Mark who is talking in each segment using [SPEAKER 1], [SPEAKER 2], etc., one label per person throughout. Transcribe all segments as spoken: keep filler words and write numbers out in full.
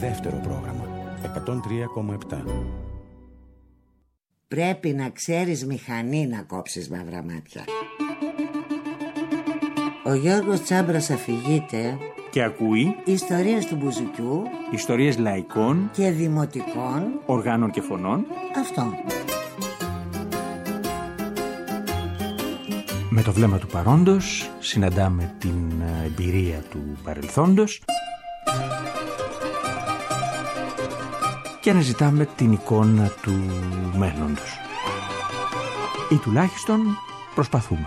[SPEAKER 1] Δεύτερο πρόγραμμα εκατόν τρία κόμμα επτά.
[SPEAKER 2] Πρέπει να ξέρεις μηχανή να κόψεις μαύρα μάτια. Ο Γιώργος Τσάμπρας αφηγείται
[SPEAKER 3] και ακούει
[SPEAKER 2] ιστορίες του μπουζουκιού,
[SPEAKER 3] ιστορίες λαϊκών
[SPEAKER 2] και δημοτικών
[SPEAKER 3] οργάνων και φωνών.
[SPEAKER 2] Αυτό.
[SPEAKER 3] Με το βλέμμα του παρόντος συναντάμε την εμπειρία του παρελθόντος και αναζητάμε την εικόνα του μέλλοντος. Ή τουλάχιστον προσπαθούμε.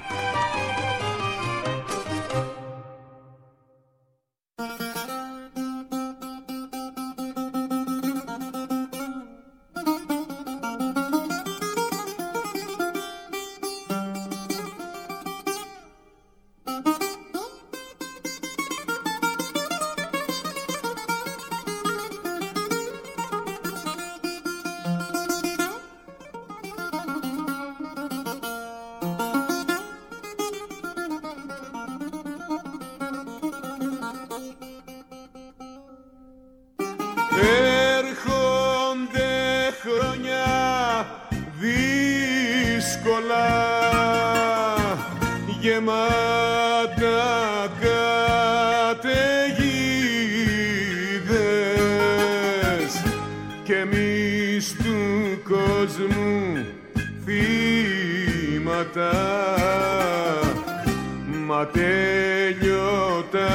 [SPEAKER 4] Μα τέλειωτα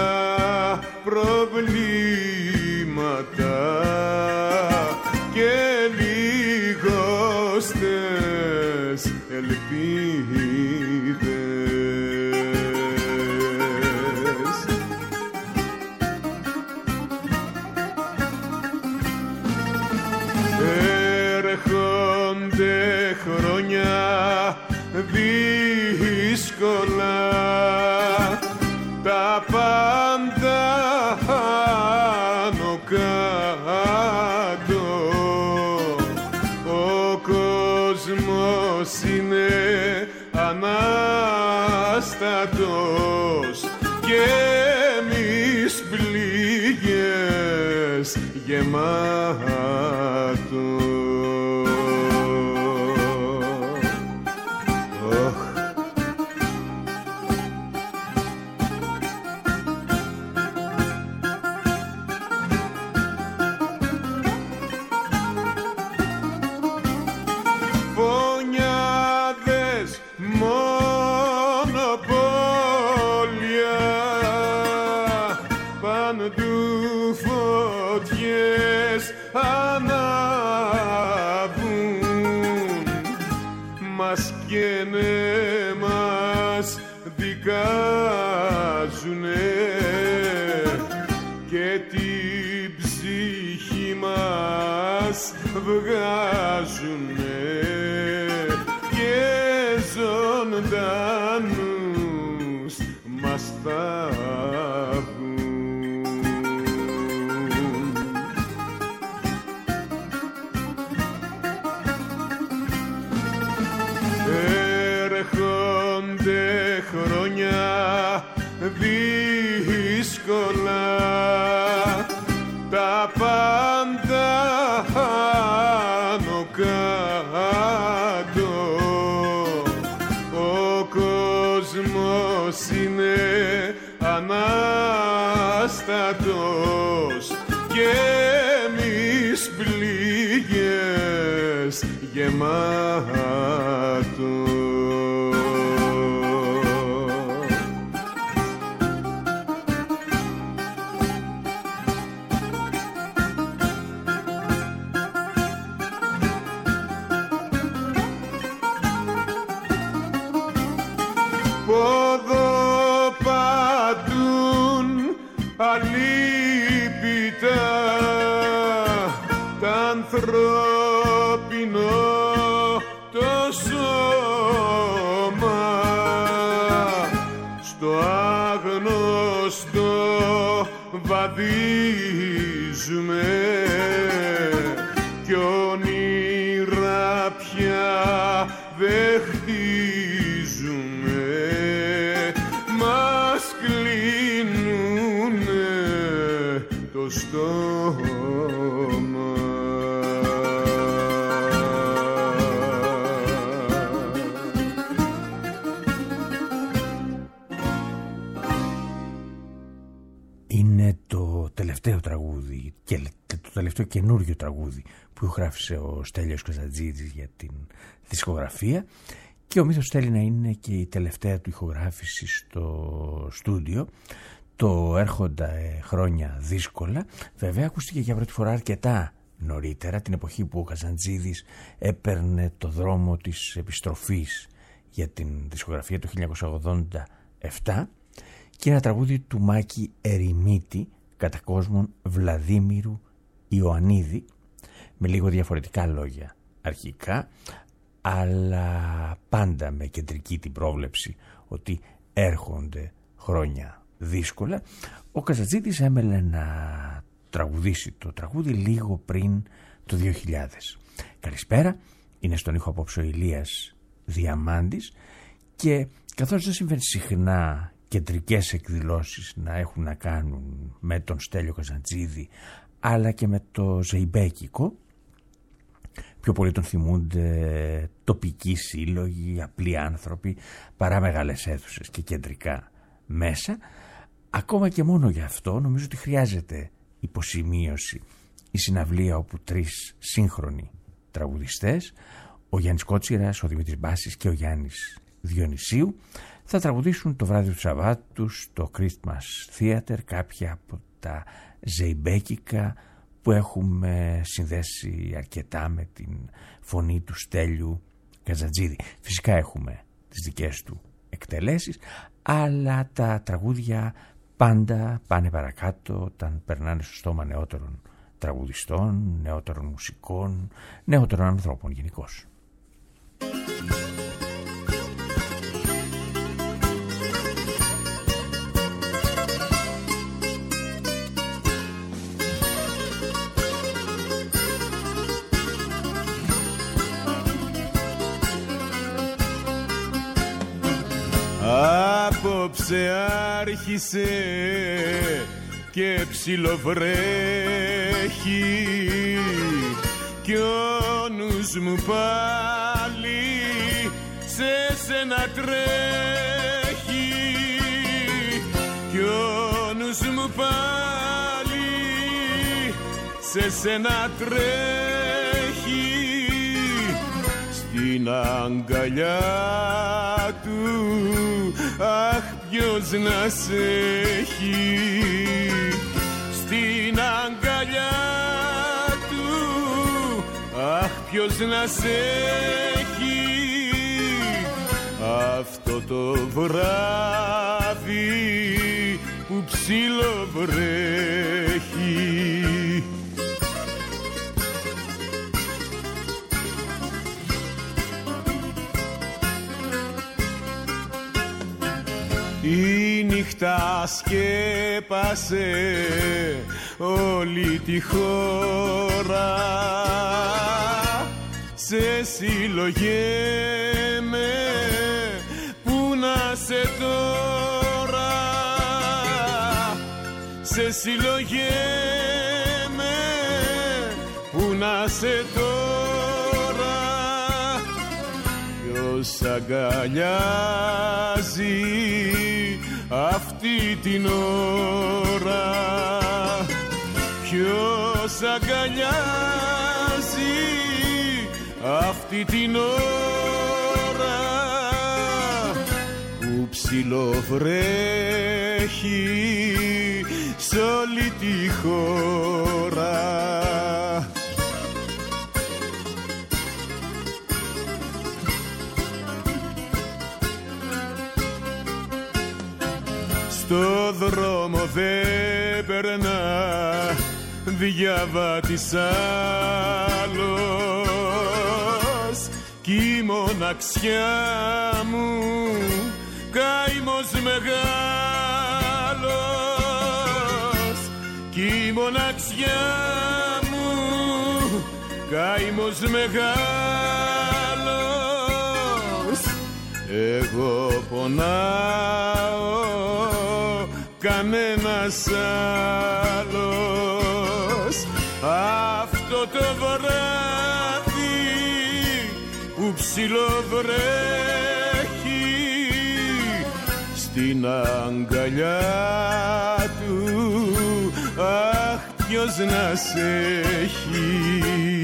[SPEAKER 4] προβλήματα και λιγοστές ελπίδες. Έρχονται χρόνια δύσκολα, τα πάντα άνω κάτω, ο κόσμος είναι ανάστατος και εμείς πληγές γεμάτος. Και την ψυχή μας βγάζουνε και ζωντανούς μας θάβουν. Έρχονται χρόνια δύσκολα, τα πάντα άνω κάτω, ο κόσμος είναι ανάστατος και εμείς πληγές γεμάτος. Ποδοπατούν αλίπητα τ' ανθρώπινο το σώμα, στο άγνωστο βαδίζουμε κι όνειρα πια δεν χτίζουμε, μας κλείνουνε το στόμα.
[SPEAKER 3] είναι το τελευταίο τραγούδι και το τελευταίο καινούριο τραγούδι που γράφησε ο Στέλιος Καζατζίδης για την δισκογραφία, και ο μύθος θέλει να είναι και η τελευταία του ηχογράφηση στο στούντιο. Το έρχοντα ε, χρόνια δύσκολα βέβαια ακούστηκε για πρώτη φορά αρκετά νωρίτερα, την εποχή που ο Καζαντζίδης έπαιρνε το δρόμο της επιστροφής για την δισκογραφία το χίλια εννιακόσια ογδόντα επτά, και ένα τραγούδι του Μάκη Ερημίτη κατά κόσμον Βλαδίμηρου Ιωαννίδη, με λίγο διαφορετικά λόγια αρχικά, αλλά πάντα με κεντρική την πρόβλεψη ότι έρχονται χρόνια δύσκολα. Ο Καζατζίδης έμελε να τραγουδήσει το τραγούδι λίγο πριν το δύο χιλιάδες. Καλησπέρα, είναι στον ήχο απόψε ο Ηλίας Διαμάντης, και καθώς δεν συμβαίνει συχνά κεντρικές εκδηλώσεις να έχουν να κάνουν με τον Στέλιο Καζαντζίδη αλλά και με το Ζεϊμπέκικο, πιο πολύ τον θυμούνται τοπικοί σύλλογοι, απλοί άνθρωποι, παρά μεγάλες αίθουσες και κεντρικά μέσα. Ακόμα και μόνο γι' αυτό νομίζω ότι χρειάζεται υποσημείωση η συναυλία όπου τρεις σύγχρονοι τραγουδιστές, ο Γιάννης Κότσιρας, ο Δημήτρης Μπάσης και ο Γιάννης Διονυσίου, θα τραγουδήσουν το βράδυ του Σαββάτου στο Christmas Theater κάποια από τα ζεϊμπέκικα που έχουμε συνδέσει αρκετά με την φωνή του Στέλιου Καζατζίδη. Φυσικά έχουμε τις δικές του εκτελέσεις, αλλά τα τραγούδια πάντα πάνε παρακάτω όταν περνάνε στο στόμα νεότερων τραγουδιστών, νεότερων μουσικών, νεότερων ανθρώπων γενικώς.
[SPEAKER 4] Απόψε άρχισε και ψιλοβρέχει κι ο νους μου πάλι σε σένα τρέχει, κι ο νους μου πάλι σε σένα τρέχει, στην αγκαλιά του αχ ποιος να σε έχει, στην αγκαλιά του αχ ποιος να σε έχει, αυτό το βράδυ που ψιλοβρέχει. Η νύχτα σκέπασε όλη τη χώρα, σε συλλογέμαι που να σε τώρα, σε συλλογέμαι που να σε τώρα, ποιος αγκαλιάζει αυτή την ώρα, ποιος αγκαλιάζει αυτή την ώρα που ψιλοβρέχει σ' όλη τη χώρα. Στο δρόμο δεν περνά διαβάτης άλλος, κι η μοναξιά μου καημός μεγάλος, κι η μοναξιά μου καημός μεγάλος, εγώ πονάω κανένας άλλος, αυτό το βράδυ που ψιλοβρέχει, στην αγκαλιά του ποιος να σε έχει.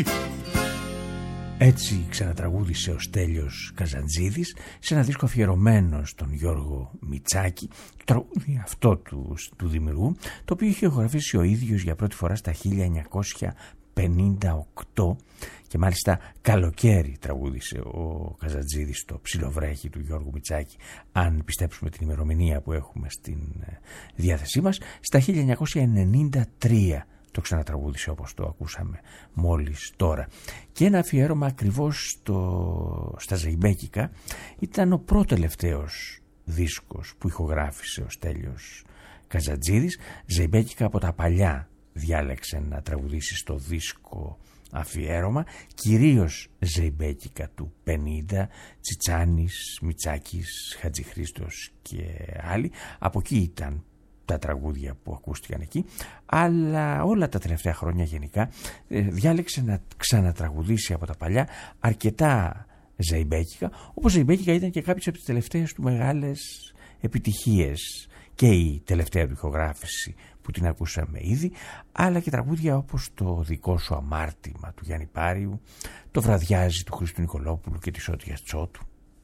[SPEAKER 3] Έτσι ξανατραγούδισε ο Στέλιος Καζαντζίδης σε ένα δίσκο αφιερωμένο στον Γιώργο Μητσάκη, το τραγούδι αυτό του, του δημιουργού, το οποίο είχε ηχογραφήσει ο ίδιος για πρώτη φορά στα χίλια εννιακόσια πενήντα οκτώ και μάλιστα καλοκαίρι τραγούδισε ο Καζαντζίδης το Ψιλοβρέχι του Γιώργου Μητσάκη, αν πιστέψουμε την ημερομηνία που έχουμε στην διάθεσή μας. Στα χίλια εννιακόσια ενενήντα τρία το ξανατραγούδισε, όπως το ακούσαμε μόλις τώρα. Και ένα αφιέρωμα ακριβώς στο, στα Ζεϊμπέκικα ήταν ο προτελευταίος δίσκος που ηχογράφησε ο Στέλιος Καζαντζίδης. Ζεϊμπέκικα από τα παλιά διάλεξε να τραγουδήσει στο δίσκο αφιέρωμα, κυρίως Ζεϊμπέκικα του πενήντα, Τσιτσάνης, Μητσάκης, Χατζηχρήστος και άλλοι. Από εκεί ήταν τα τραγούδια που ακούστηκαν εκεί, αλλά όλα τα τελευταία χρόνια γενικά διάλεξε να ξανατραγουδήσει από τα παλιά αρκετά Ζεϊμπέκικα, όπως Ζεϊμπέκικα ήταν και κάποιες από τις τελευταίες του μεγάλες επιτυχίες, και η τελευταία του ηχογράφηση που την ακούσαμε ήδη, αλλά και τραγούδια όπως το δικό σου αμάρτημα του Γιάννη Πάριου, το Βραδιάζει του Χρήστου Νικολόπουλου και της Ότιας Τσότου.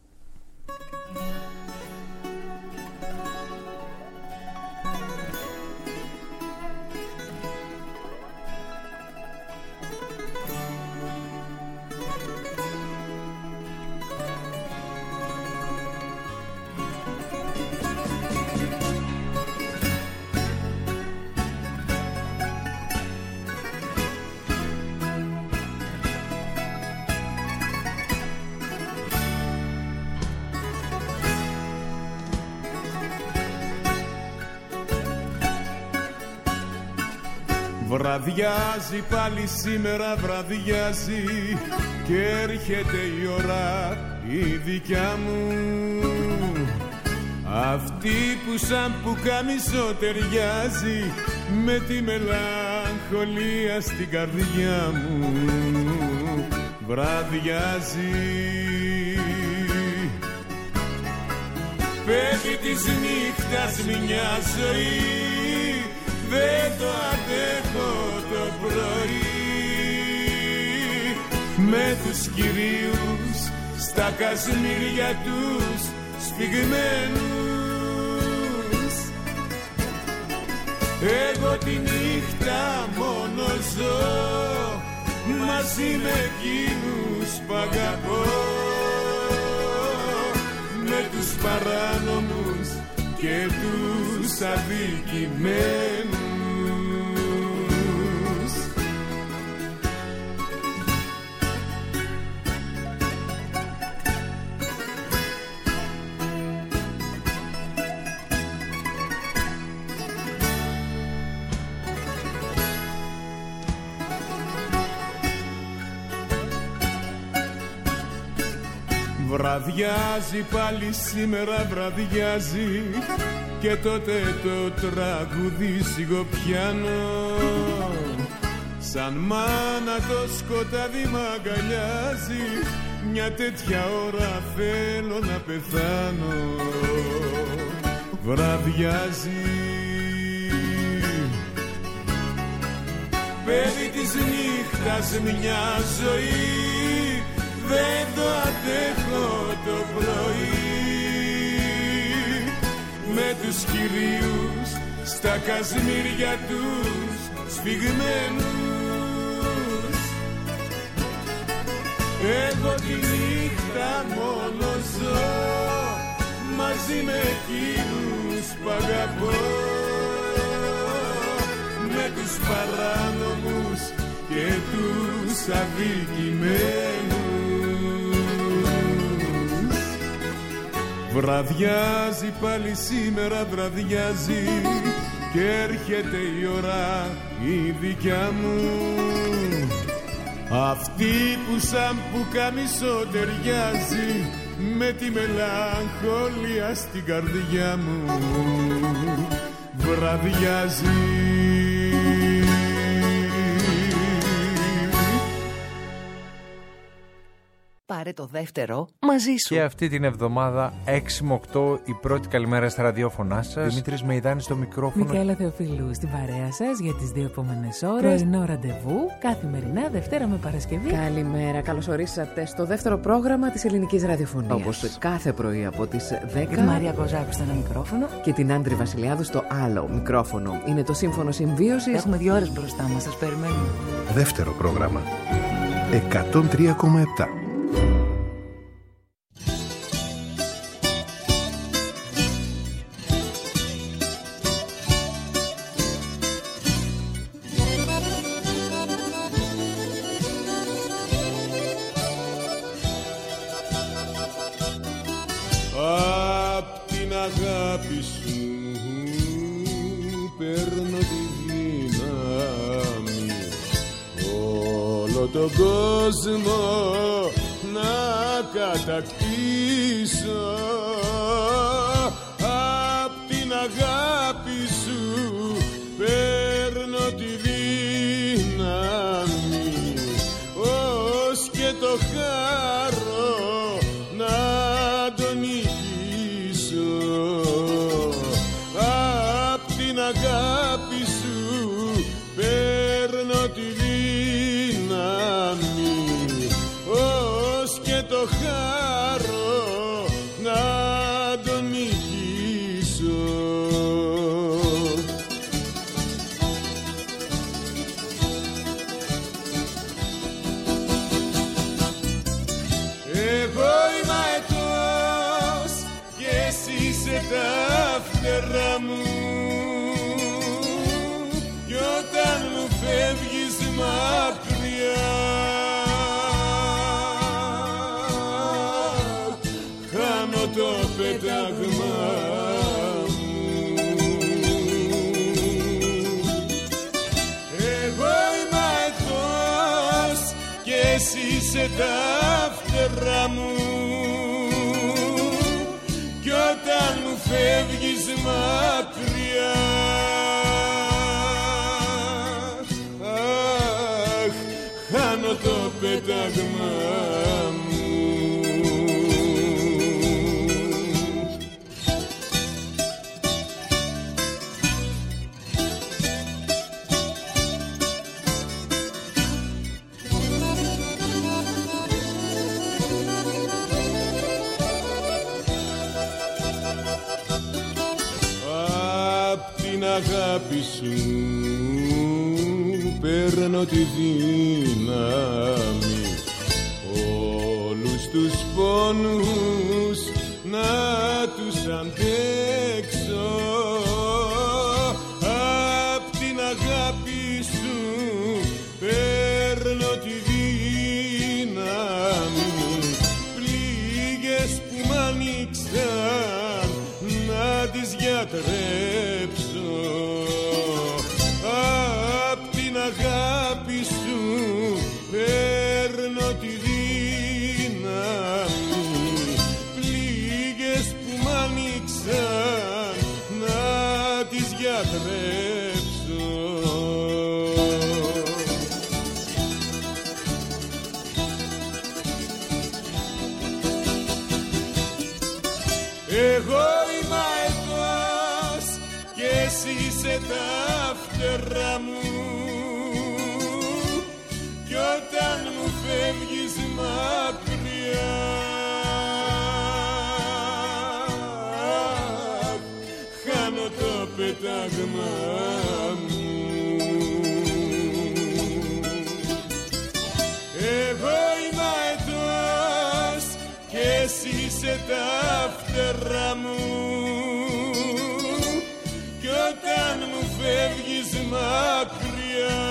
[SPEAKER 4] Βραδιάζει πάλι σήμερα, βραδιάζει και έρχεται η ώρα η δικιά μου, αυτή που σαν πουκάμισο ταιριάζει με τη μελαγχολία στην καρδιά μου. Βραδιάζει, πέφτει της νύχτας μια ζωή, δεν το αντέχω το πρωί, με τους κυρίους στα κασμίρια τους σφιγμένους. Εγώ τη νύχτα μόνο ζω μαζί με εκείνους που αγαπώ, με τους παράνομους και τους αδικημένους. Βραδιάζει πάλι σήμερα, βραδιάζει και τότε το τραγούδι σιγοπιάνω, σαν μάνα το σκοτάδι μ' αγκαλιάζει, μια τέτοια ώρα θέλω να πεθάνω. Βραδιάζει, παιδί της νύχτας μια ζωή, δεν το αντέχω το πρωί, με τους κυρίους στα κασμίρια τους σφιγμένους. Εγώ τη νύχτα μόνο ζω μαζί με εκείνους που αγαπώ, με τους παράνομους και τους αδικημένους. Βραδιάζει πάλι σήμερα, βραδιάζει και έρχεται η ώρα η δικιά μου, αυτή που σαν πουκάμισο ταιριάζει με τη μελαγχολία στην καρδιά μου. Βραδιάζει.
[SPEAKER 5] Πάρε το δεύτερο μαζί σου.
[SPEAKER 6] Και αυτή την εβδομάδα έξι με οκτώ η πρώτη καλημέρα στα ραδιόφωνά σας. Δημήτρης Μεϊδάνης στο μικρόφωνο.
[SPEAKER 7] Μικαέλα Θεοφίλου στην παρέα σας για τις δύο επόμενες ώρες. Πρωινό ραντεβού καθημερινά Δευτέρα με Παρασκευή.
[SPEAKER 8] Καλημέρα, καλώς ορίσατε στο δεύτερο πρόγραμμα της ελληνικής ραδιοφωνίας. Όπως κάθε πρωί από τις δέκα.
[SPEAKER 7] Τη Μαρία Κοζάκου στο ένα μικρόφωνο.
[SPEAKER 8] Και την Άντρη Βασιλιάδου στο άλλο μικρόφωνο. Είναι το Σύμφωνο Συμβίωσης.
[SPEAKER 7] Έχουμε δύο ώρες μπροστά μας, σας περιμένουμε.
[SPEAKER 9] Δεύτερο πρόγραμμα. εκατόν τρία κόμμα επτά.
[SPEAKER 4] Απ' την αγάπη σου παίρνω τη δύναμη όλο τον κόσμο να κατακτήσω. Απ' την αγάπη σου παίρνω τη δύναμη ως και το χαρώ να τον νικήσω. Απ' την αγάπη σου παίρνω τη δύναμη ως και το χαρώ να τον νικήσω. Εγώ είμαι αετός και εσύ είσαι τα φτερά μου κι όταν μου φεύγεις μακριά χάνω το πέταγμα μου. Εγώ είμαι αετός και εσύ είσαι τα φτερά μου κι όταν μου φεύγεις μακριά αχ, χάνω το πέταγμα μου. Αγάπη σου παίρνω τη δύναμη όλους τους πόνους να τους αντέξω. Απ' την αγάπη σου παίρνω τη δύναμη πληγές που μ' ανοίξαν να τις γιατρέψω. Απ' την αγάπη σου παίρνω τη δύναμη πληγές που μ' ανοίξαν να τις γιατρέψω. Εγώ είμαι αετός και εσύ είσαι τα φτερά μου κι όταν μου φεύγεις μακριά χάνω το πέταγμα μου. Εγώ είμαι αετός και εσύ είσαι τα φτερά μου κι όταν μου φεύγεις μακριά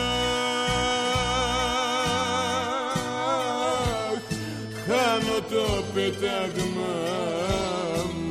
[SPEAKER 4] χάνω το πέταγμα μου.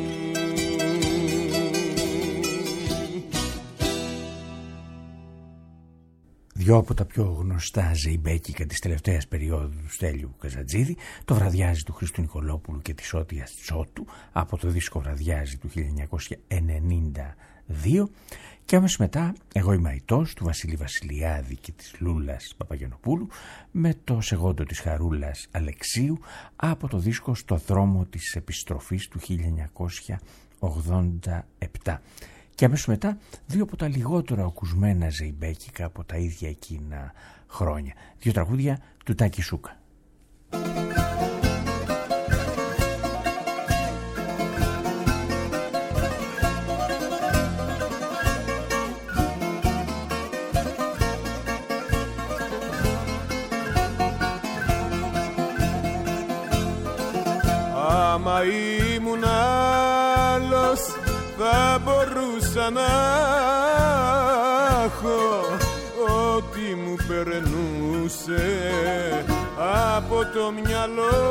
[SPEAKER 3] Δυο από τα πιο γνωστά ζεϊμπέκικα της τελευταίας περίοδου του Στέλιου Καζατζίδη, το Βραδιάζι του Χρήστου Νικολόπουλου και της Ότιας Τσότου από το δίσκο Βραδιάζι του χίλια εννιακόσια ενενήντα δύο, και άμεσα μετά Εγώ είμαι Αητός του Βασίλη Βασιλιάδη και της Λούλας Παπαγιανοπούλου με το Σεγόντο της Χαρούλας Αλεξίου από το δίσκο Στο δρόμο της επιστροφής του χίλια εννιακόσια ογδόντα επτά. Και αμέσως μετά δύο από τα λιγότερο ακουσμένα ζεϊμπέκικα από τα ίδια εκείνα χρόνια. Δύο τραγούδια του Τάκη Σούκα.
[SPEAKER 4] Άμα ήμουν άλλος θα μπορούσα να έχω ό,τι μου περνούσε από το μυαλό.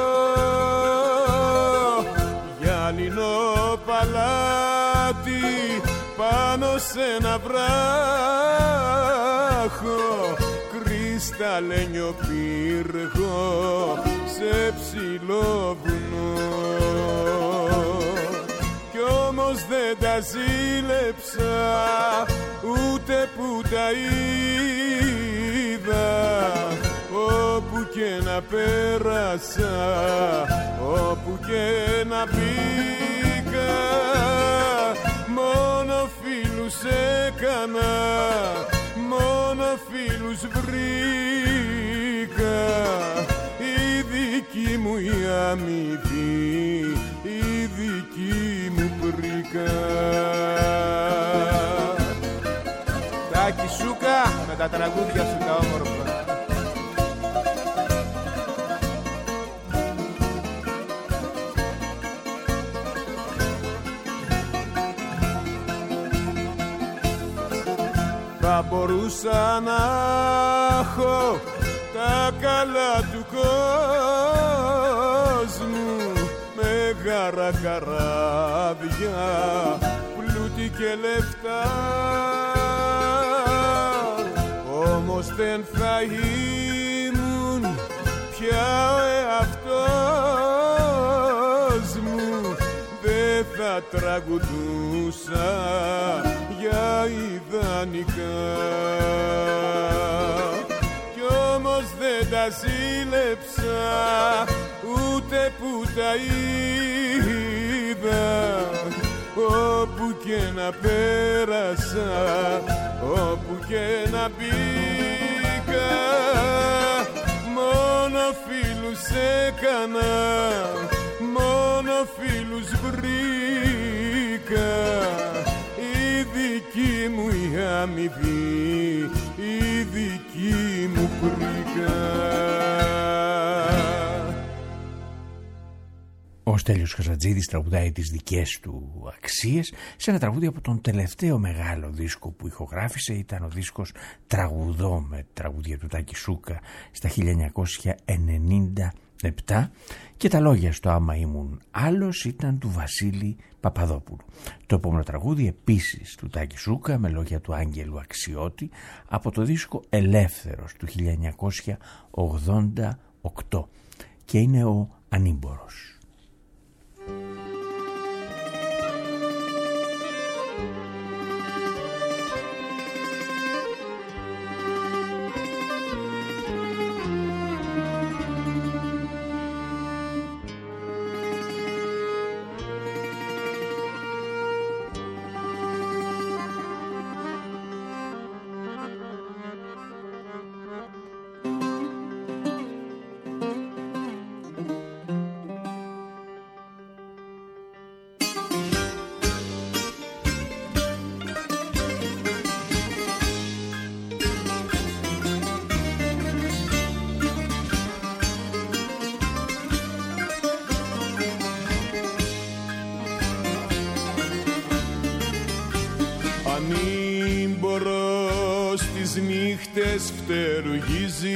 [SPEAKER 4] Γυάλινο παλάτι πάνω σε ένα βράχο, κρυσταλλένιο πύργο σε ψηλό βουνό. Κι όμως δεν τα ζήλεψα ούτε που τα είδα, όπου και να πέρασα, όπου και να μπήκα, μόνο φίλους έκανα, μόνο φίλους βρήκα. Η δική μου η αμοιβή, η δική μου πρίκα. Τάκη Σούκα με τα τραγούδια σου τα όμορφα. Θα μπορούσα να έχω τα καλά του κόσμου, μεγάλα καράβια, πλούτη και λεφτά, όμως δεν θα ήμουν πια ο εαυτός μου, δεν θα τραγουδούσα για ιδανικά. Κι όμως δεν τα ζήλεψα ούτε που τα είδα, όπου και να πέρασα, όπου και να μπήκα, μόνο φίλους έκανα, μόνο φίλους βρήκα. Η δική μου η αμοιβή, η δική μου πρίκα.
[SPEAKER 3] Ο Στέλιος Καζατζίδης τραγουδάει τις δικές του αξίες σε ένα τραγούδι από τον τελευταίο μεγάλο δίσκο που ηχογράφησε. Ήταν ο δίσκος Τραγουδό με τραγούδια του Τάκη Σούκα στα χίλια εννιακόσια ενενήντα επτά, και τα λόγια στο Άμα ήμουν άλλος ήταν του Βασίλη Παπαδόπουλου. Το επόμενο τραγούδι επίσης του Τάκη Σούκα με λόγια του Άγγελου Αξιώτη από το δίσκο Ελεύθερος του χίλια εννιακόσια ογδόντα οκτώ, και είναι ο Ανήμπορος.
[SPEAKER 4] Ανήμπορος τις νύχτες φτερουγίζεις,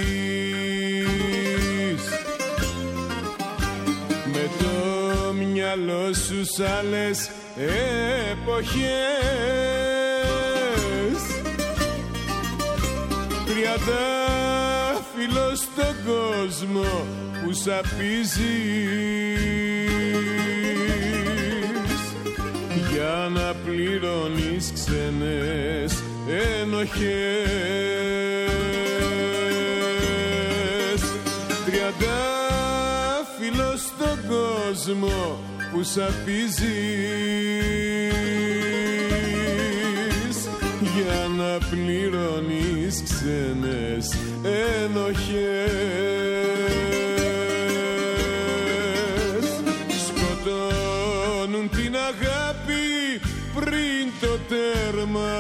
[SPEAKER 4] με το μυαλό σου σ' άλλες εποχές. τριαντάφυλλο στον κόσμο που σαπίζεις για να πληρώνεις ξένες ενοχές. Τριαντάφυλλο στον κόσμο που σαπίζεις για να πληρώνεις ξένες ενοχές. Σκοτώνουν την αγάπη πριν το τέρμα,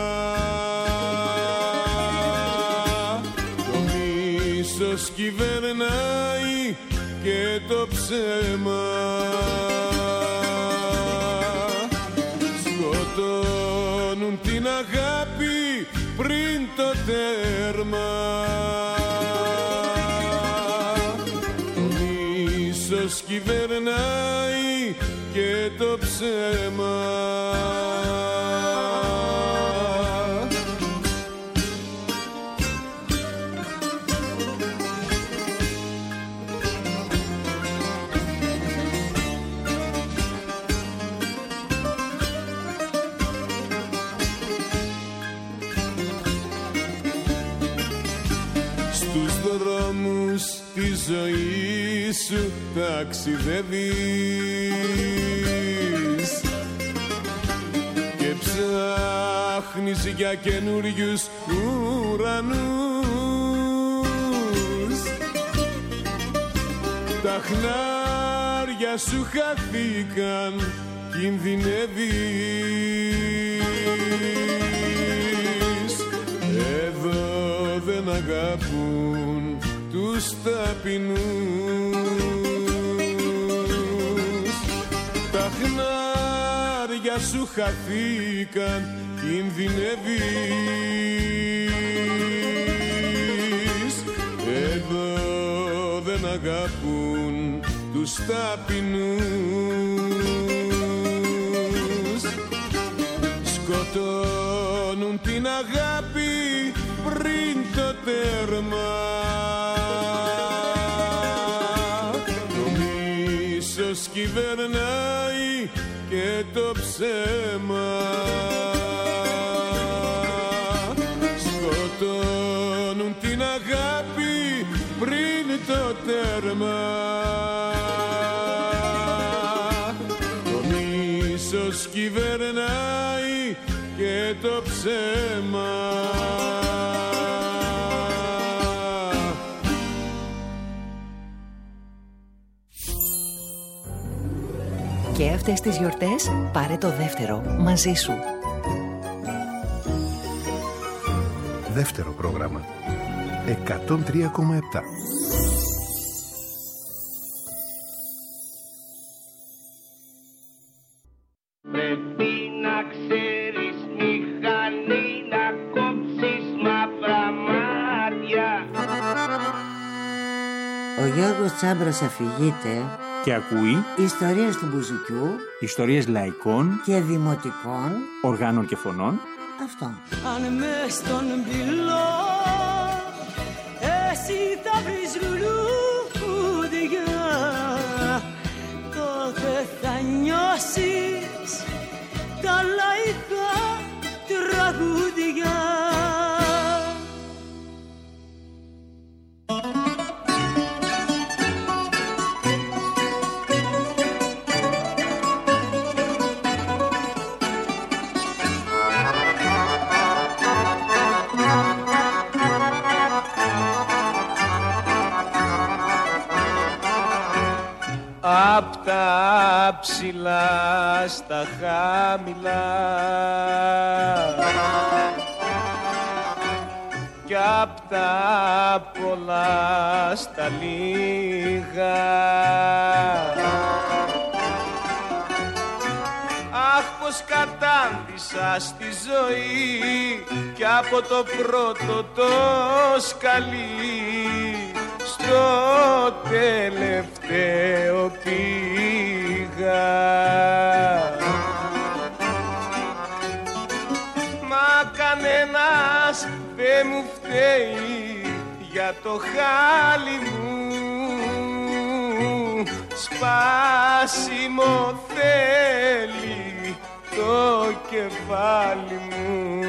[SPEAKER 4] το μίσος κυβερνάει και το ψέμα. Σκοτώνουν την αγάπη πριν το τέρμα, το μίσος κυβερνάει και το ψέμα. Τη ζωή σου ταξιδεύεις και ψάχνεις για καινούριους ουρανούς. Τα χνάρια σου χαθήκαν, κινδυνεύεις. Εδώ δεν αγαπούν τους ταπεινούς. Τα χνάρια σου χαθήκαν, κινδυνεύεις. Εδώ δεν αγαπούν τους ταπεινούς. Σκοτώνουν την αγάπη πριν το τέρμα, κυβερνάει και το ψέμα. Σκοτώνουν την αγάπη πριν το τέρμα, το μίσος κυβερνάει και το ψέμα.
[SPEAKER 5] Και αυτές τις γιορτές πάρε το δεύτερο μαζί σου.
[SPEAKER 9] Δεύτερο πρόγραμμα εκατόν τρία κόμμα επτά.
[SPEAKER 10] Πρέπει να ξέρεις μηχανή να κόψεις μαύρα μάτια.
[SPEAKER 2] Ο Γιώργος Τσάμπρος αφηγείται
[SPEAKER 11] και ακούει
[SPEAKER 2] ιστορίες του μπουζουκιού,
[SPEAKER 11] ιστορίες λαϊκών
[SPEAKER 2] και δημοτικών
[SPEAKER 11] οργάνων και φωνών.
[SPEAKER 2] Αυτό.
[SPEAKER 12] Αν μες στον πυλό εσύ θα βρεις λουλούδια, τότε θα νιώσεις τα λαϊκά τραγούδια.
[SPEAKER 10] Απ' τα ψηλά στα χαμηλά κι απ' τα πολλά στα λίγα. Αχ, πως κατάντησα στη ζωή κι από το πρώτο το σκαλί στο τελευταίο πήγα. Μα κάνε κανένας δεν μου φταίει για το χάλι μου. Σπάσιμο θέλει το κεφάλι μου.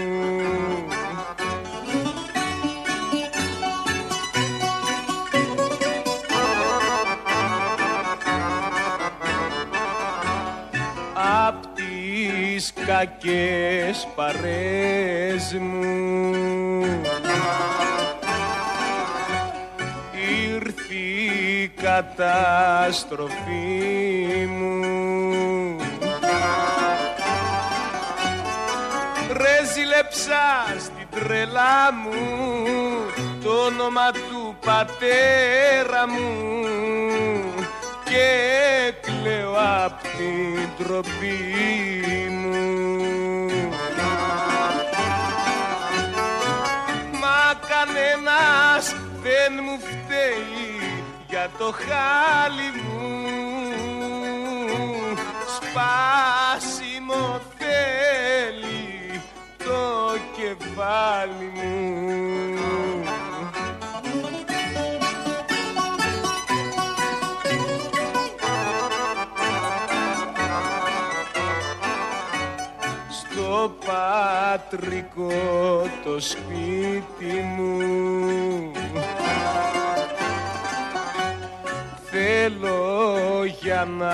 [SPEAKER 10] Απ' τις κακές παρές μου ήρθε η καταστροφή μου. Ρε ζήλεψα στην τρέλα μου το όνομα του πατέρα μου και κλαίω απ' την τροπή μου. Μα κανένας δεν μου φταίει για το χάλι μου. Σπάσιμο θέλει το κεφάλι μου. Στο πατρικό το σπίτι μου θέλω για να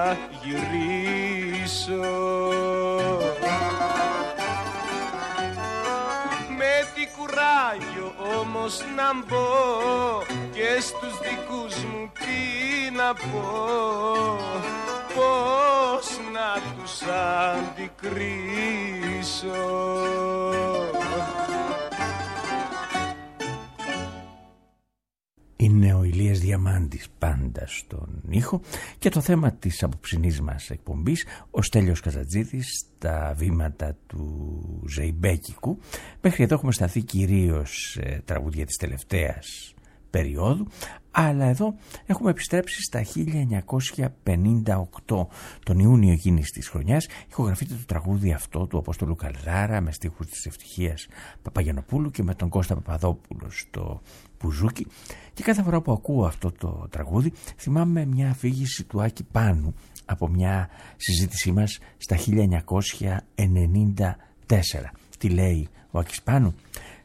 [SPEAKER 10] γυρίσω. Με τι κουράγιο όμως να μπω και στους δικούς μου τι να πω, πώς να τους αντικρίσω.
[SPEAKER 3] Είναι ο Ηλίας Διαμάντης πάντα στον ήχο και το θέμα της απόψινής μας εκπομπής, ο Στέλιος Καζατζίδης στα βήματα του Ζεϊμπέκικου. Μέχρι εδώ έχουμε σταθεί κυρίως ε, τραγούδια της τελευταίας περίοδου, αλλά εδώ έχουμε επιστρέψει στα χίλια εννιακόσια πενήντα οκτώ, τον Ιούνιο εκείνης της χρονιάς. Ηχογραφείται το τραγούδι αυτό του Απόστολου Καλδάρα με στίχους της Ευτυχίας Παπαγιανοπούλου και με τον Κώστα Παπαδόπουλο στο μπουζούκι. Και κάθε φορά που ακούω αυτό το τραγούδι θυμάμαι μια αφήγηση του Άκη Πάνου από μια συζήτησή μας στα χίλια εννιακόσια ενενήντα τέσσερα. Τι λέει ο Άκης Πάνου?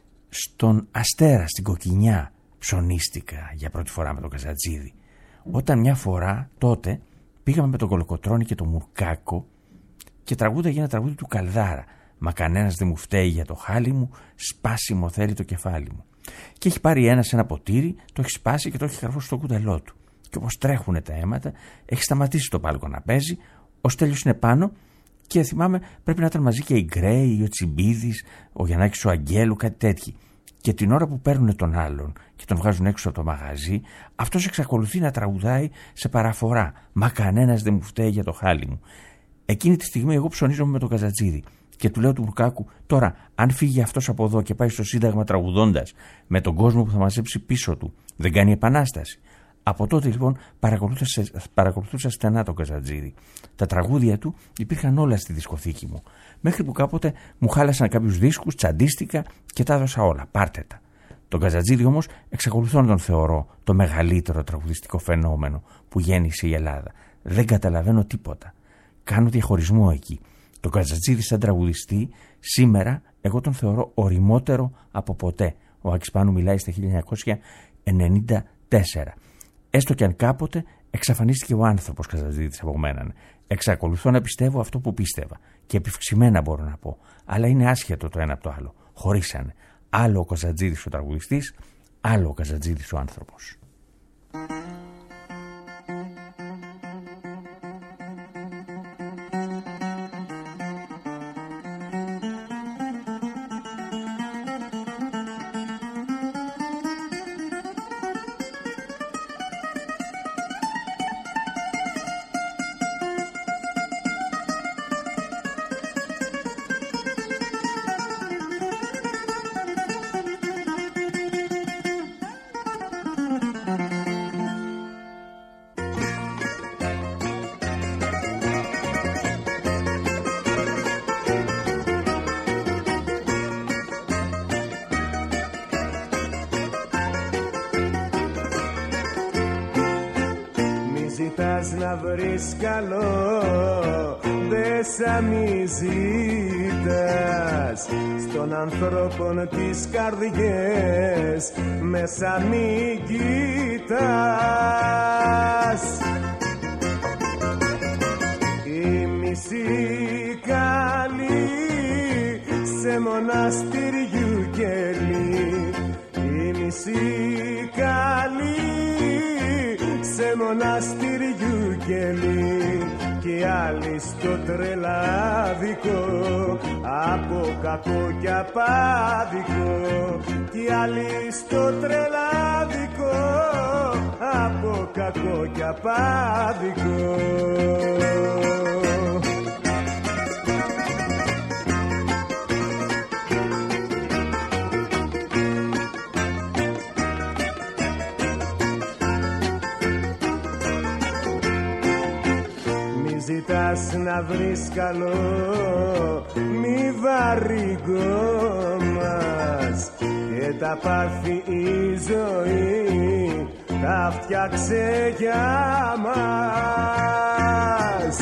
[SPEAKER 3] Στον Αστέρα, στην Κοκκινιά, ψωνίστηκα για πρώτη φορά με τον Καζατζίδη. Όταν μια φορά τότε πήγαμε με τον Κολοκοτρώνη και τον Μουρκάκο και τραγούδαγε ένα τραγούδι του Καλδάρα. Μα κανένας δεν μου φταίει για το χάλι μου, σπάσιμο θέλει το κεφάλι μου. Και έχει πάρει ένας ένα ποτήρι, το έχει σπάσει και το έχει καρφώσει στο κουτελό του. Και όπως τρέχουνε τα αίματα, έχει σταματήσει το πάλκο να παίζει, ο Στέλιος είναι πάνω και θυμάμαι πρέπει να ήταν μαζί και η Γκρέη, ο Τσιμπίδης, ο Γιαννάκης ο Αγγέλου, κάτι τέτοιοι. Και την ώρα που παίρνουν τον άλλον και τον βγάζουν έξω από το μαγαζί, αυτός εξακολουθεί να τραγουδάει σε παραφορά. Μα κανένας δεν μου φταίει για το χάλι μου. Εκείνη τη στιγμή εγώ ψωνίζομαι με τον Καζατζίδη και του λέω του Μουρκάκου, τώρα αν φύγει αυτός από εδώ και πάει στο Σύνταγμα τραγουδώντας με τον κόσμο που θα μαζέψει πίσω του, δεν κάνει επανάσταση? Από τότε λοιπόν παρακολουθούσα, παρακολουθούσα στενά τον Καζατζίδη. Τα τραγούδια του υπήρχαν όλα στη δισκοθήκη μου. Μέχρι που κάποτε μου χάλασαν κάποιους δίσκους, τσαντίστηκα και τα έδωσα όλα. Πάρτε τα. Τον Καζατζίδη όμως εξακολουθώ να τον θεωρώ το μεγαλύτερο τραγουδιστικό φαινόμενο που γέννησε η Ελλάδα. Δεν καταλαβαίνω τίποτα. Κάνω διαχωρισμό εκεί. Τον Καζατζίδη σαν τραγουδιστή σήμερα εγώ τον θεωρώ οριμότερο από ποτέ. Ο Άκης Πάνου μιλάει στα χίλια εννιακόσια ενενήντα τέσσερα. Έστω και αν κάποτε εξαφανίστηκε ο άνθρωπος Καζατζίδης από μένα. Εξακολουθώ να πιστεύω αυτό που πίστευα και επιφυξημένα μπορώ να πω. Αλλά είναι άσχετο το ένα από το άλλο. Χωρίσανε. Άλλο ο Καζατζίδης ο τραγουδιστής, άλλο ο Καζατζίδης ο άνθρωπος.
[SPEAKER 10] να βρεις καλό, δε σαν μη ζητάς στον ανθρώπων τις καρδιές, μέσα μη κοιτάς. Η μισή καλή σε μοναστηριού κελί, η μισή καλή σε μοναστηριού κελί, κι άλλοι στο τρελάδικο από κακό κι απάδικο, κι άλλοι στο τρελάδικο από κακό κι απάδικο. Ζητάς να βρεις καλό, μη βαρύγγωμας, και τα πάθη η ζωή τα φτιάξε για μας.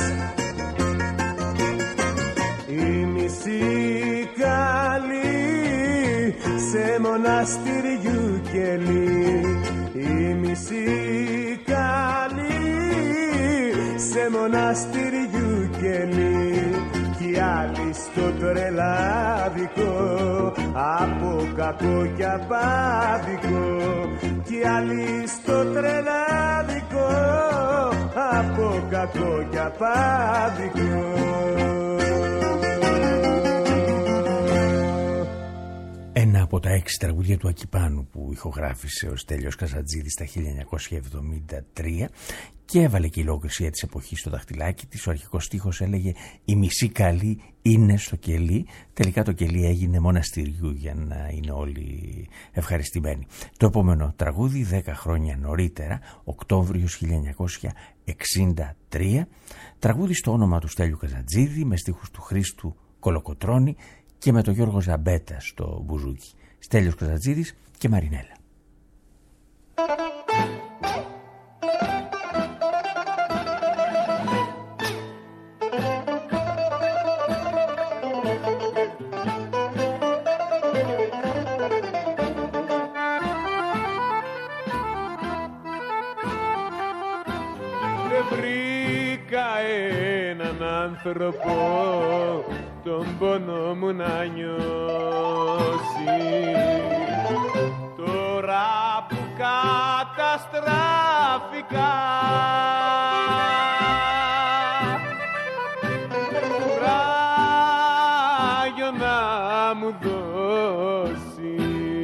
[SPEAKER 10] Η μισή καλή σε μοναστηριού κελί, η μισή καλή σε μοναστηριού κελί, κι άλλοι στο τρελάδικο από κακό κι απάδικο, κι άλλοι στο τρελάδικο από κακό κι απάδικο.
[SPEAKER 3] Ένα από τα έξι τραγουδία του Ακιπάνου που ηχογράφησε ο Στέλιος Καζατζίδης τα χίλια εννιακόσια εβδομήντα τρία και έβαλε και η λογοκρισία της εποχής στο δαχτυλάκι της. Ο αρχικός στίχος έλεγε «Η μισή καλή είναι στο κελί». Τελικά το κελί έγινε μοναστηριού για να είναι όλοι ευχαριστημένοι. Το επόμενο τραγούδι δέκα χρόνια νωρίτερα, Οκτώβριος χίλια εννιακόσια εξήντα τρία, τραγούδι στο όνομα του Στέλιου Καζατζίδη με στίχους του Χρήστου Κολοκοτρώνη και με τον Γιώργο Ζαμπέτα στο μπουζούκι. Στέλιος Καζατζίδης και Μαρινέλα.
[SPEAKER 10] Άνθρωπο τον πόνο μου να νιώσει, τώρα που καταστράφηκα, κουράγιο να μου δώσει.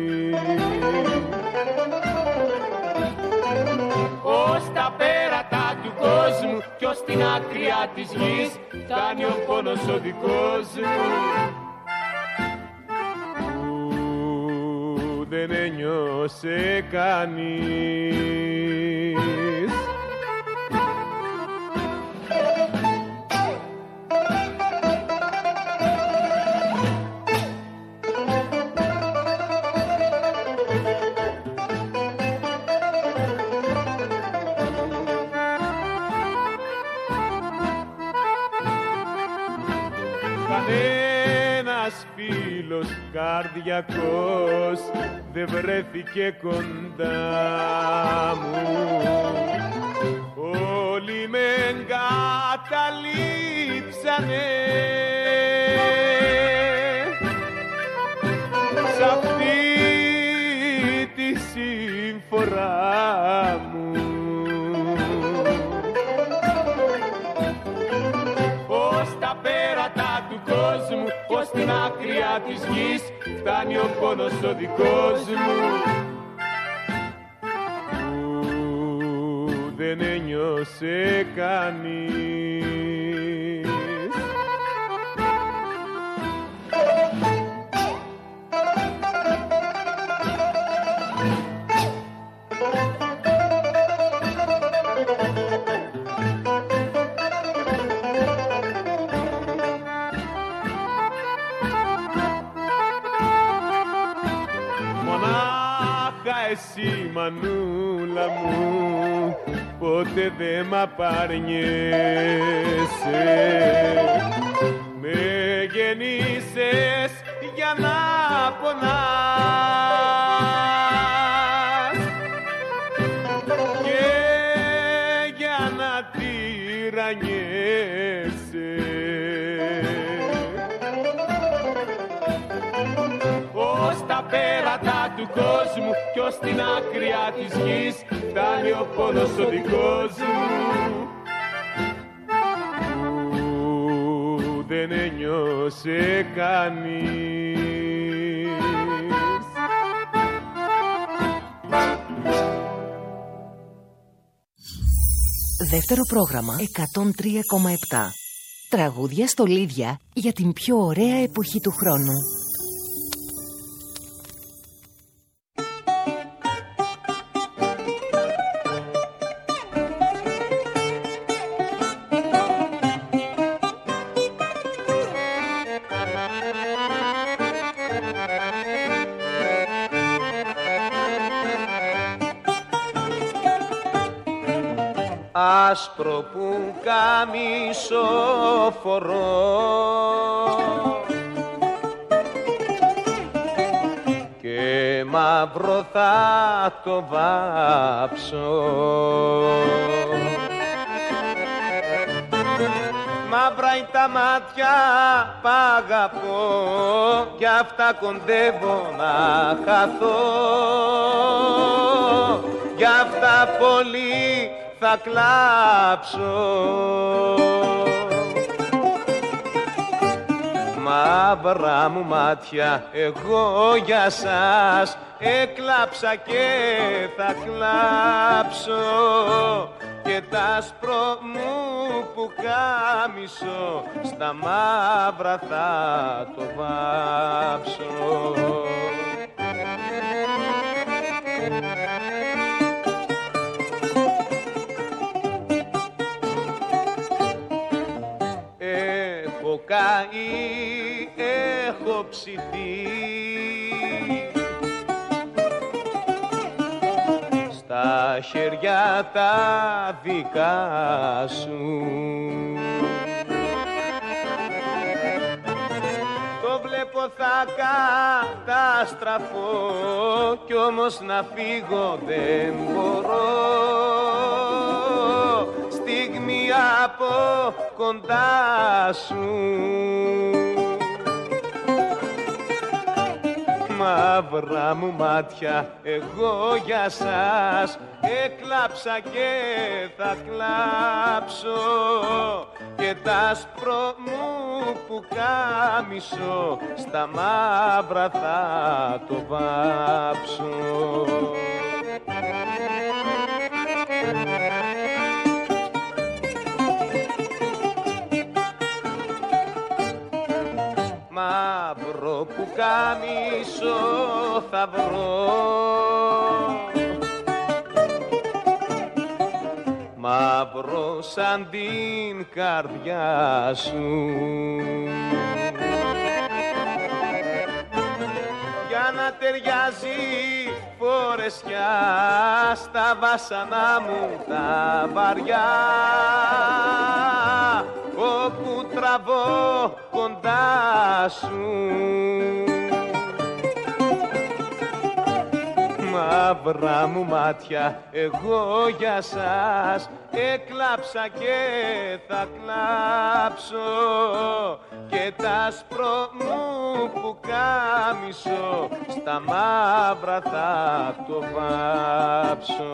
[SPEAKER 10] Ως τα πέρατα του κόσμου κι ως την άκρια της γης φτάνει ο πόνος ο δικός μου, που δεν ένιωσε κανείς. Καρδιακός δεν βρέθηκε κοντά μου, όλοι με εγκαταλείψανε σ' αυτή τη συμφορά μου. Ως τα πέρατα του κόσμου, ως την άκρια της γης φτάνει ο πόνος ο δικός μου, που δεν ένιωσε κανείς. Εσύ μανούλα μου, ποτέ δε μ' απαρνιέσαι. Με γεννήσες για να πονάς και για να τυραννιέσαι. Ως τα πέρατα του κόσμου κι ως την άκρια της γης φτάνει ο πόνος ο δικός μου που δεν ένιωσε κανείς.
[SPEAKER 5] Δεύτερο πρόγραμμα εκατόν τρία κόμμα επτά. Τραγούδια στολίδια για την πιο ωραία εποχή του χρόνου.
[SPEAKER 10] Άσπρο που καμίσο φορώ και μαύρο θα το βάψω. Μαύρα είναι τα μάτια π' αγαπώ κι αυτά κοντεύω να χαθώ. Γι' αυτά πολύ θα κλάψω. Μαύρα μου μάτια, εγώ για σας έκλαψα και θα κλάψω. Και τ' άσπρο μου που κάμισο στα μαύρα θα το βάψω. Έχω καεί, έχω ψηθεί στα χέρια τα δικά σου. Το βλέπω θα καταστραφώ κι όμως να φύγω δεν μπορώ. Στιγμή από κοντά σου μαύρα μου μάτια, εγώ για σας έκλαψα και θα κλάψω. Και τ' άσπρο μου που κάμισο στα μαύρα θα το βάψω. Μαύρο που κάμισο θα βρω, μαύρο σαν την καρδιά σου, για να ταιριάζει φορεσιά στα βάσανα μου τα βαριά, όπου τραβώ κοντά σου. Μαύρα μου μάτια, εγώ για σας έκλαψα και θα κλάψω. Και τ' άσπρο μου που κάμισο στα μαύρα θα το βάψω.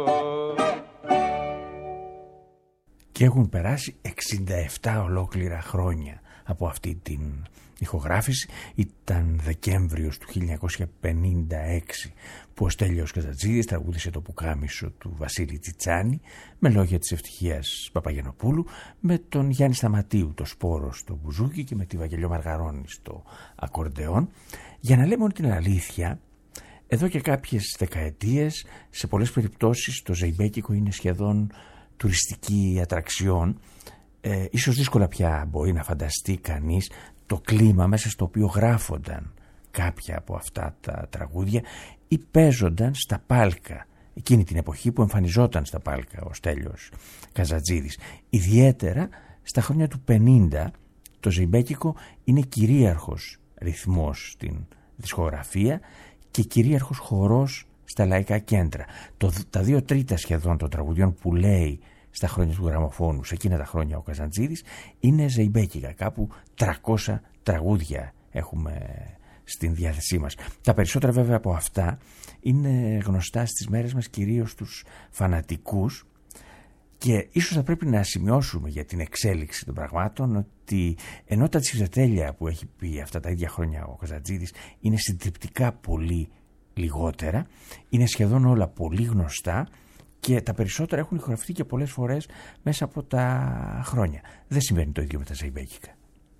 [SPEAKER 3] Και έχουν περάσει εξήντα επτά ολόκληρα χρόνια από αυτή την ηχογράφηση. Ήταν Δεκέμβριος του χίλια εννιακόσια πενήντα έξι που ο Στέλιος Καζατζίδης τραγούδισε το πουκάμισο του Βασίλη Τσιτσάνη με λόγια της Ευτυχίας Παπαγενοπούλου, με τον Γιάννη Σταματίου το σπόρο στο μπουζούκι και με τη Βαγγελιό Μαργαρώνη στο ακορντεόν. Για να λέμε όλη την αλήθεια, εδώ και κάποιες δεκαετίες σε πολλές περιπτώσεις το ζεϊμπέκικο είναι σχεδόν τουριστική ατραξιόν. Ε, ίσως δύσκολα πια μπορεί να φανταστεί κανείς το κλίμα μέσα στο οποίο γράφονταν κάποια από αυτά τα τραγούδια ή παίζονταν στα πάλκα εκείνη την εποχή που εμφανιζόταν στα Πάλκα ο Στέλιος Καζατζίδης. Ιδιαίτερα στα χρόνια του πενήντα το ζεϊμπέκικο είναι κυρίαρχος ρυθμός στην δισκογραφία και κυρίαρχος χορός στα λαϊκά κέντρα. Το, τα δύο τρίτα σχεδόν των τραγουδιών που λέει στα χρόνια του γραμμοφώνου, σε εκείνα τα χρόνια ο Καζαντζίδης, είναι ζεϊμπέκικα. Κάπου τριακόσια τραγούδια έχουμε στην διάθεσή μας. Τα περισσότερα βέβαια από αυτά είναι γνωστά στις μέρες μας κυρίως στους φανατικούς, και ίσως θα πρέπει να σημειώσουμε για την εξέλιξη των πραγμάτων ότι ενώ τα τσιφτετέλεια που έχει πει αυτά τα ίδια χρόνια ο Καζαντζίδης είναι συντριπτικά πολύ λιγότερα, είναι σχεδόν όλα πολύ γνωστά και τα περισσότερα έχουν ηχογραφηθεί και πολλές φορές μέσα από τα χρόνια. Δεν συμβαίνει το ίδιο με τα ζεϊμπέκικα.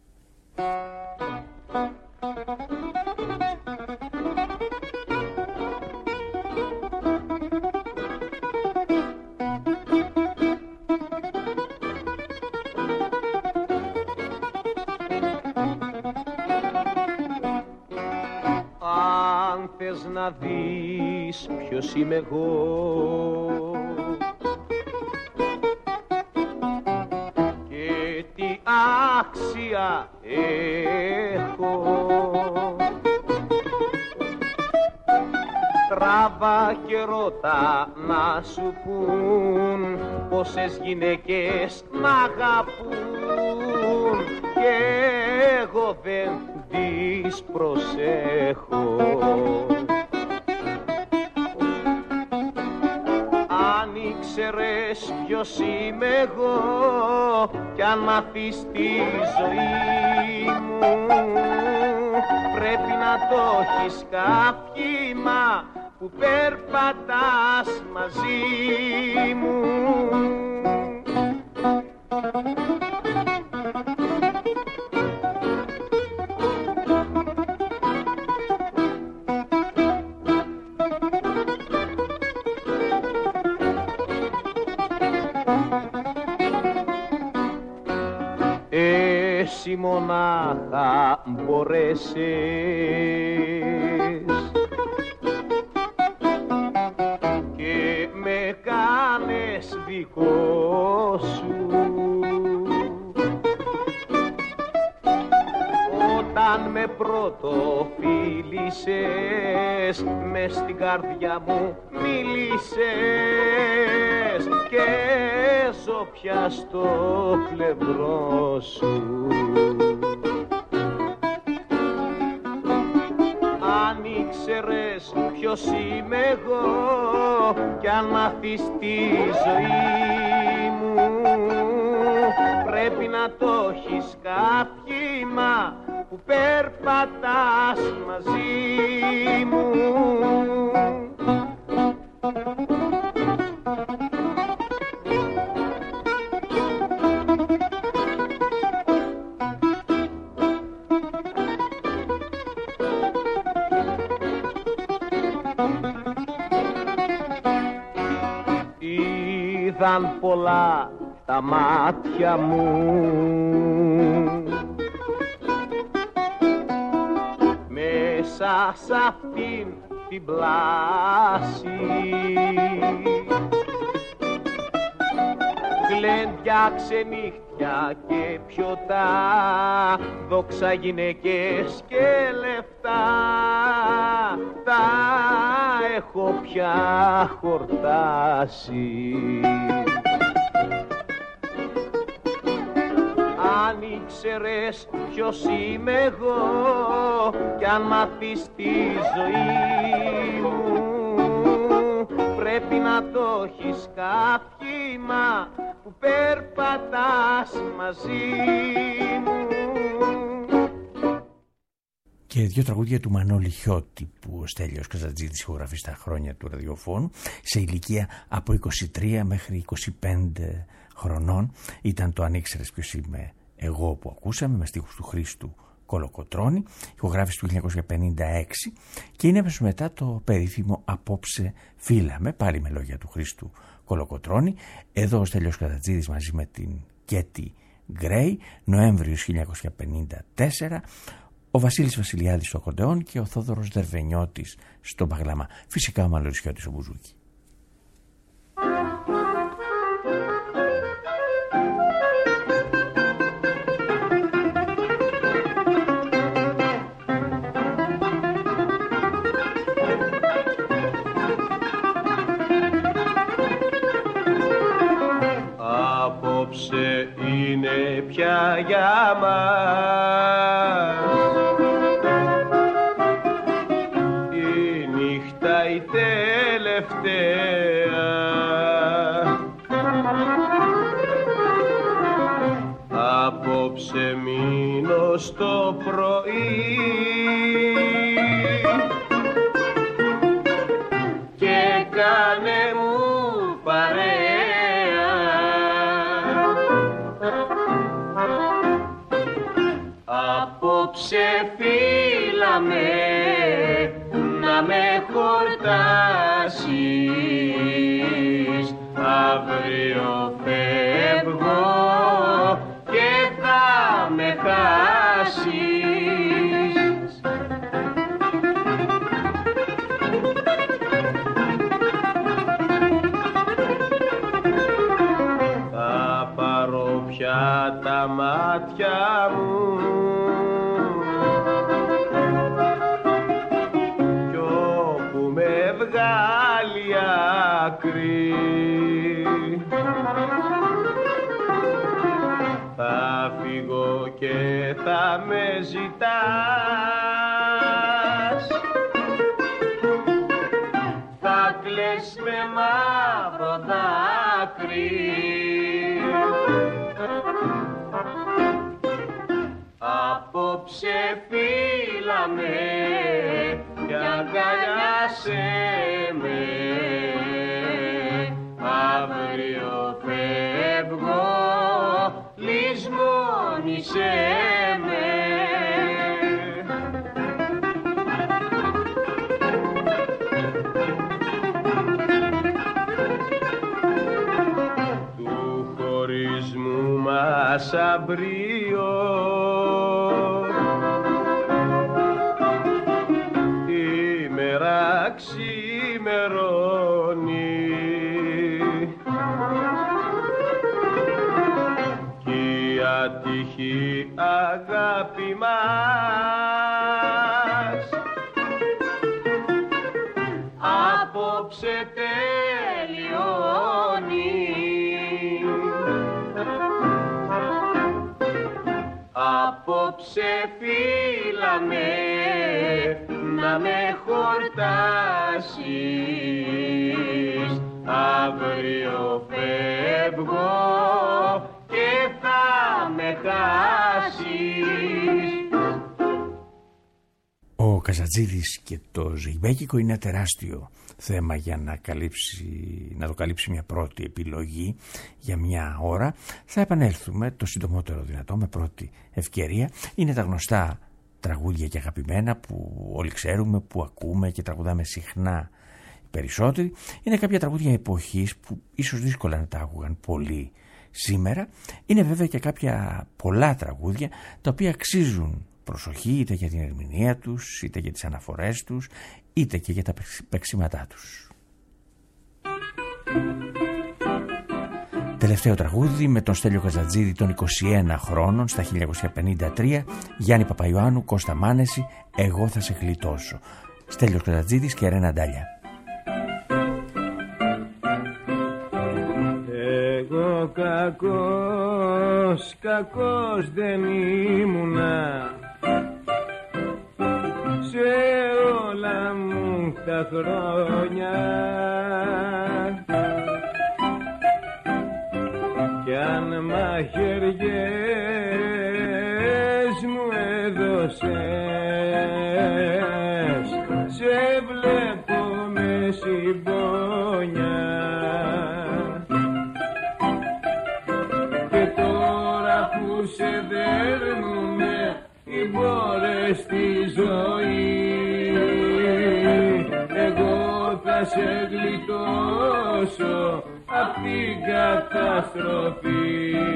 [SPEAKER 10] Αν θες να δεις ποιος είμαι εγώ και τι άξια έχω, τράβα και ρώτα να σου πουν πόσες γυναίκες μ' αγαπούν και εγώ δεν τις προσέχω. Αν ήξερες ποιος είμαι εγώ κι αν μ' αφήσεις τη ζωή μου, πρέπει να το έχεις κάποιο που περπατάς μαζί μου. Εσύ μονάχα μπορέσεις και με κάνες δικό σου. Όταν με πρώτο φίλησες, μες στην καρδιά μου μίλησες και ζω πια στο πλευρό σου. Αν ήξερες ποιος είμαι εγώ κι αν μ' αφήσεις τη ζωή μου, πρέπει να το έχεις κάποιο που περπατάς μαζί μου. Είδαν πολλά τα μάτια μου μέσα σ' αυτήν την πλάση, γλέντια, ξενύχτια και πιωτά, δόξα, γυναίκες και λεφτά, τα έχω πια χορτάσει. Αν ήξερες ποιος είμαι εγώ κι αν μ' αφήσεις τη ζωή μου, πρέπει να το έχεις κάποιο που περπατάς μαζί μου.
[SPEAKER 3] Και δύο τραγούδια του Μανώλη Χιώτη που ο Στέλιος Καζατζίδης ηχογραφεί στα χρόνια του ραδιοφώνου σε ηλικία από είκοσι τρία μέχρι είκοσι πέντε χρονών. Ήταν το «Αν ήξερες ποιος είμαι εγώ» που ακούσαμε με στίχους του Χρήστου Κολοκοτρώνη, ηχογράφηση του χίλια εννιακόσια πενήντα έξι, και είναι αμέσως μετά το περίφημο «Απόψε φύλαμε», πάλι με λόγια του Χρήστου Κολοκοτρώνη. Εδώ ο Στέλιος Καζατζίδης μαζί με την Κέτι Γκρέι, Νοέμβριος χίλια εννιακόσια πενήντα τέσσερα, ο Βασίλης Βασιλιάδης στο ακορντεόν και ο Θόδωρος Δερβενιώτης στο μπαγλαμά. Φυσικά ο Μανώλης Χιώτης ο μπουζούκι.
[SPEAKER 10] Απόψε είναι πια για μας η νύχτα η τελευταία. Απόψε μείνω στο πρωί και κάνε μου παρέα. Απόψε φύλαμε να με χορτάσεις, αύριο φεύγω και θα με χάσεις. Θα πάρω πια τα μάτια μου κι όπου με βγάλει άκρη θα φύγω και θα με ζητάς. Θα κλαις με μαύρο δάκρυ. Απόψε φύλαμε και αγκαλιάσέ με. Αύριο φεύγω, λησμόνησέ με. Του χωρισμού μας αμπρίο η μέρα ξημερώνει κι η ατυχή αγάπη μας απόψε τελειώνει. Απόψε φύλαμε να με χορτάσεις, αύριο φεύγω και θα με χάσεις.
[SPEAKER 3] Ο Καζατζίδης και το ζεϊμπέκικο είναι ένα τεράστιο θέμα για να, καλύψει, να το καλύψει μια πρώτη επιλογή για μια ώρα. Θα επανέλθουμε το συντομότερο δυνατό με πρώτη ευκαιρία. Είναι τα γνωστά τραγούδια και αγαπημένα που όλοι ξέρουμε, που ακούμε και τραγουδάμε συχνά οι περισσότεροι. Είναι κάποια τραγούδια εποχής που ίσως δύσκολα να τα άκουγαν πολλοί σήμερα. Είναι βέβαια και κάποια πολλά τραγούδια τα οποία αξίζουν προσοχή, είτε για την ερμηνεία τους, είτε για τις αναφορές τους, είτε και για τα παίξηματά τους. Τελευταίο τραγούδι με τον Στέλιο Καζατζίδη των είκοσι ένα χρόνων στα χίλια εννιακόσια πενήντα τρία, Γιάννη Παπαϊωάννου, Κώστα Μάνεση, «Εγώ θα σε γλιτώσω». Στέλιος Καζατζίδης και Ρένα Ντάλια.
[SPEAKER 10] Εγώ κακός, κακός δεν ήμουνα σε όλα μου τα χρόνια κι αν μαχαιριές μου έδωσες σε βλέπω με συμπόνια και τώρα που σε δέρνουνε οι μπόρες στη ζωή εγώ θα σε γλιτώσω απ' την καταστροφή.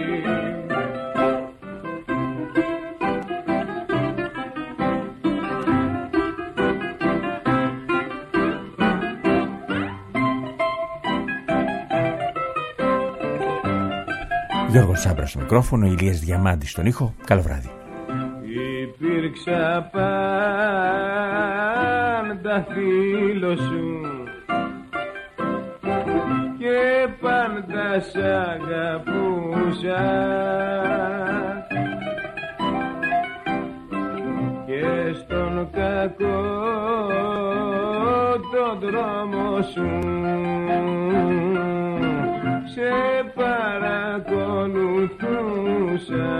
[SPEAKER 3] Γιώργος Σάμπρας στο μικρόφωνο, Ηλίας Διαμάντης στον ήχο. Καλό βράδυ.
[SPEAKER 10] Υπήρξα πάντα φίλος σου και πάντα σ' αγαπούσα και στον κακό το δρόμο σου σε παρακολουθούσα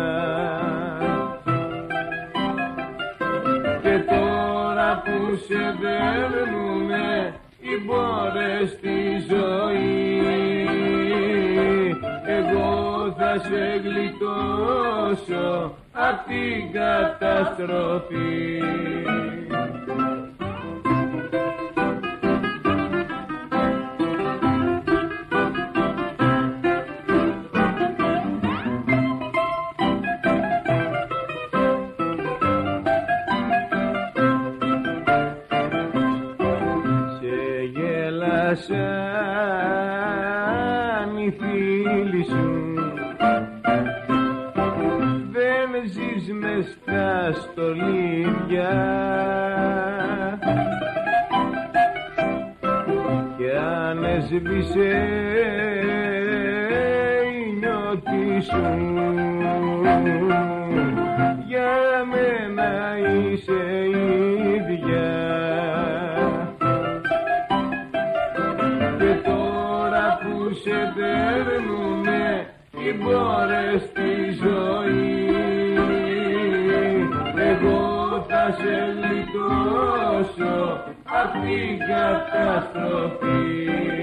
[SPEAKER 10] και τώρα που σε δέρνουνε οι μπόρες στη ζωή εγώ θα σε γλιτώσω απ' την καταστροφή. Σαν οι φίλοι σου δεν ζεις μες στα στολίδια και αν έσβησε η νιώτη σου για μένα είσαι ίδια. Σε δέρνουνε οι μπόρες στη ζωή εγώ θα σε γλιτώσω απ' την καταστροφή.